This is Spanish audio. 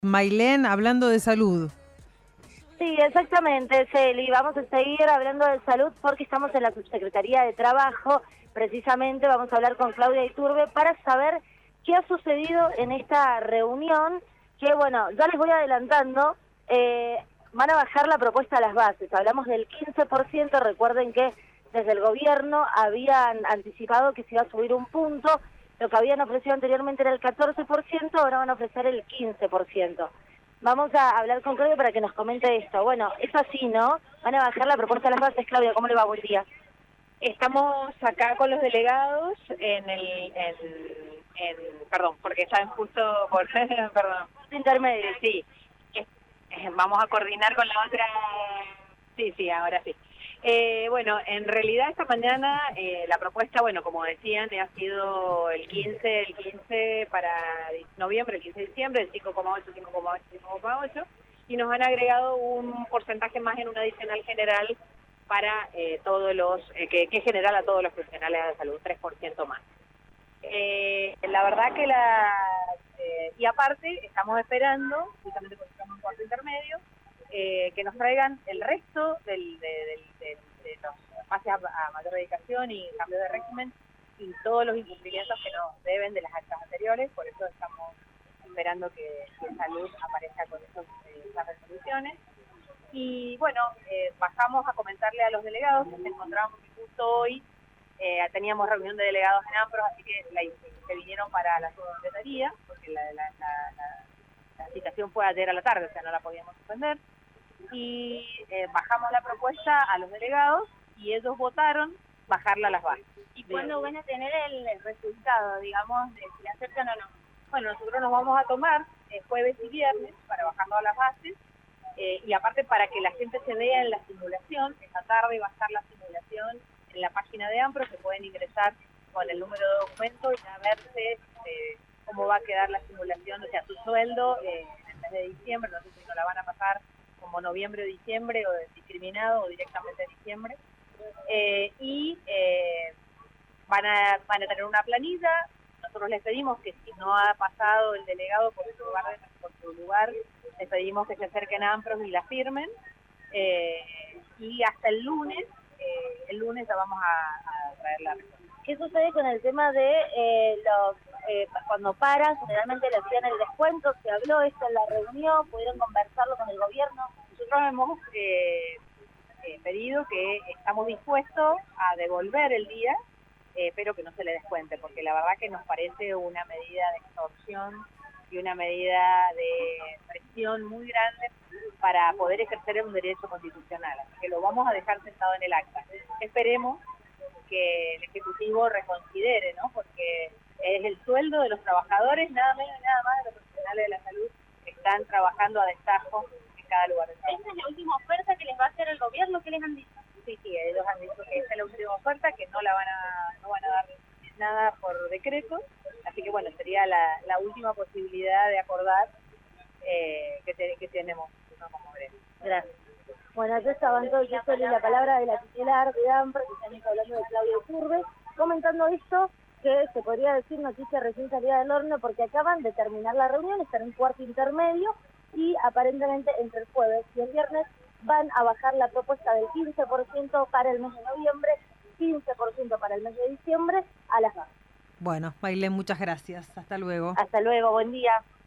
Mailén, hablando de salud. Sí, exactamente, Celi. Vamos a seguir hablando de salud porque estamos en la Subsecretaría de Trabajo. Precisamente vamos a hablar con Claudia Iturbe para saber qué ha sucedido en esta reunión, que bueno, ya les voy adelantando, van a bajar la propuesta a las bases. Hablamos del 15%, recuerden que desde el gobierno habían anticipado que se iba a subir un punto, lo que habían ofrecido anteriormente era el 14%, ahora van a ofrecer el 15%. Vamos a hablar con Claudia para que nos comente esto. Bueno, es así, ¿no? Van a bajar la propuesta a las bases. Claudia, ¿cómo le va? Buen día. Estamos acá con los delegados perdón, porque saben justo por, perdón, Intermedio. sí, vamos a coordinar con la otra, sí, ahora sí. Bueno, en realidad esta mañana la propuesta, bueno, como decían, ha sido el 15 para noviembre, el 15 de diciembre, el 5,8, 5,8, 5,8, y nos han agregado un porcentaje más en un adicional general para todos los, que es general a todos los profesionales de la salud, 3% más. La verdad que y aparte estamos esperando, justamente porque estamos en cuarto intermedio, que nos traigan el resto de los pases a mayor dedicación y cambio de régimen y todos los incumplimientos que nos deben de las actas anteriores. Por eso estamos esperando que Salud aparezca con esas resoluciones. Y bueno, bajamos a comentarle a los delegados que nos encontramos justo hoy. Teníamos reunión de delegados en AMPROS, así que se vinieron para la subsecretaría, porque la citación fue ayer a la tarde, o sea, no la podíamos suspender. Y bajamos la propuesta a los delegados y ellos votaron bajarla a las bases. ¿Y cuándo van a tener el resultado, digamos, de si la aceptan o no? Bueno, nosotros nos vamos a tomar jueves y viernes para bajarlo a las bases, y aparte para que la gente se vea en la simulación. Esta tarde va a estar la simulación en la página de AMPRO, se pueden ingresar con el número de documento y ya verse cómo va a quedar la simulación, o sea, su sueldo en el mes de diciembre, no sé si nos la van a pasar como noviembre o diciembre, o discriminado, o directamente diciembre, y van a tener una planilla. Nosotros les pedimos que si no ha pasado el delegado por su lugar, les pedimos que se acerquen a AMPROS y la firmen, y hasta el lunes ya vamos a traer la respuesta. ¿Qué sucede con el tema de cuando paran, generalmente le hacían el descuento? ¿Se habló esto en la reunión? ¿Pudieron conversarlo con el gobierno? Nosotros hemos pedido que estamos dispuestos a devolver el día, pero que no se le descuente, porque la verdad que nos parece una medida de extorsión y una medida de presión muy grande para poder ejercer un derecho constitucional. Así que lo vamos a dejar sentado en el acta. Esperemos que el Ejecutivo reconsidere, ¿no? Porque es el sueldo de los trabajadores, nada menos y nada más, de los profesionales de la salud que están trabajando a destajo en cada lugar del país. ¿Esta es la última oferta que les va a hacer el gobierno? ¿Qué les han dicho? Sí, ellos han dicho que esta es la última oferta, que no van a dar nada por decreto, así que bueno, sería la última posibilidad de acordar que tenemos, ¿no? Como gremio. Gracias. Bueno, ya estaban todos, yo soy la palabra de la titular de AMPRO, que estamos hablando de Claudia Iturbe, comentando esto, que se podría decir noticia recién salida del horno, porque acaban de terminar la reunión, están en cuarto intermedio, y aparentemente entre el jueves y el viernes van a bajar la propuesta del 15% para el mes de noviembre, 15% para el mes de diciembre, a las bases. Bueno, Mailén, muchas gracias. Hasta luego. Hasta luego, buen día.